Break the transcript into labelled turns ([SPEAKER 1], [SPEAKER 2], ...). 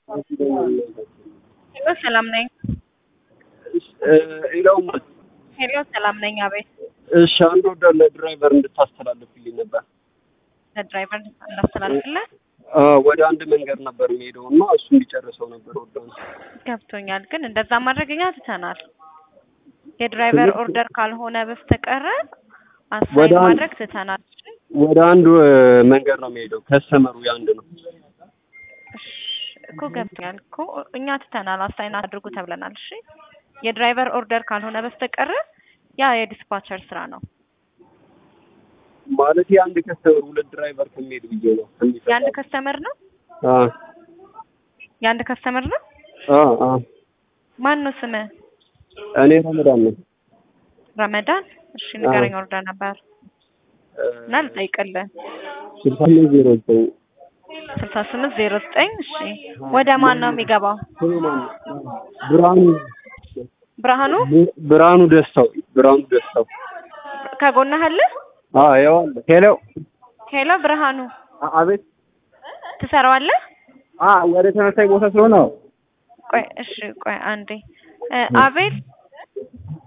[SPEAKER 1] ሄሎ ሰላም ነኝ።
[SPEAKER 2] ኢላውማ
[SPEAKER 1] ሄሎ ሰላም ነኝ። አቤት።
[SPEAKER 2] እሺ አንድ ወደ ለድራይቨር እንድታስተላልፍልኝ ነበር።
[SPEAKER 1] ለድራይቨር እንዳስተላልፍልህ
[SPEAKER 2] ወደ አንድ መንገድ ነበር የሚሄደው እና እሱ እንዲጨርሰው ነበር ወደው።
[SPEAKER 1] ገብቶኛል፣ ግን እንደዛ ማድረግኛ ትተናል። የድራይቨር ኦርደር ካልሆነ በስተቀር አሳይን ማድረግ ትተናል።
[SPEAKER 2] ወደ አንድ መንገድ ነው የሚሄደው። ከስተመሩ ያንድ ነው
[SPEAKER 1] እኮ ገብቶኛል እኮ እኛ ትተናል። አሳይን አድርጉ ተብለናል። እሺ የድራይቨር ኦርደር ካልሆነ በስተቀር ያ የዲስፓቸር ስራ ነው
[SPEAKER 2] ማለት። የአንድ ከስተመር ሁለት ድራይቨር ከሚሄድ ብዬ ነው።
[SPEAKER 1] የአንድ ከስተመር ነው። የአንድ ከስተመር ነው። ማን ነው ስምህ?
[SPEAKER 2] እኔ ረመዳን ነኝ።
[SPEAKER 1] ረመዳን። እሺ ንገረኝ። ኦርደር ነበር እና ልጠይቅልህ። 6809 እሺ ወደ ማን ነው የሚገባው?
[SPEAKER 2] ብርሃኑ ደስታው
[SPEAKER 1] ከጎንህ አለ?
[SPEAKER 2] ያው አለ።
[SPEAKER 1] ሄሎ ብርሃኑ።
[SPEAKER 2] አቤት።
[SPEAKER 1] ትሰራዋለህ?
[SPEAKER 2] ወደ ተመሳሳይ ቦታ ስለሆነ
[SPEAKER 1] ቆይ እሺ ቆይ አንዴ። አቤል